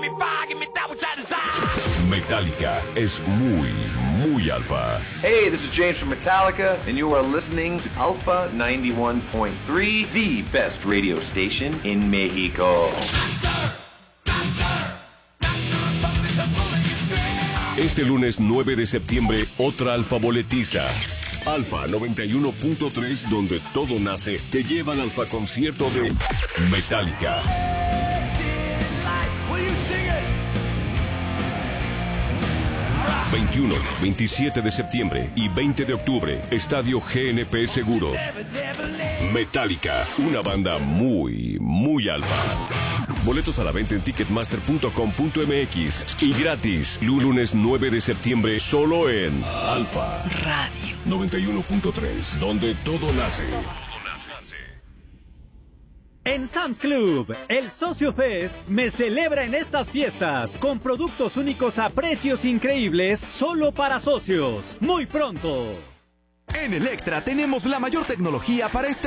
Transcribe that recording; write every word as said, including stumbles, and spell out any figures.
Metallica es muy, muy alfa. Hey, this is James from Metallica, and you are listening to Alpha ninety-one point three, the best radio station in Mexico. Este lunes nueve de septiembre, otra alfa boletiza. Alfa noventa y uno punto tres, donde todo nace, te lleva al alfa concierto de Metallica. veintiuno, veintisiete de septiembre y veinte de octubre, Estadio G N P Seguros. Metallica, una banda muy, muy alfa. Boletos a la venta en ticketmaster punto com punto m x y gratis, lunes nueve de septiembre, solo en Alfa Radio noventa y uno punto tres, donde todo nace. En Sam's Club, el Socio Fest me celebra en estas fiestas con productos únicos a precios increíbles solo para socios. Muy pronto. En Electra tenemos la mayor tecnología para este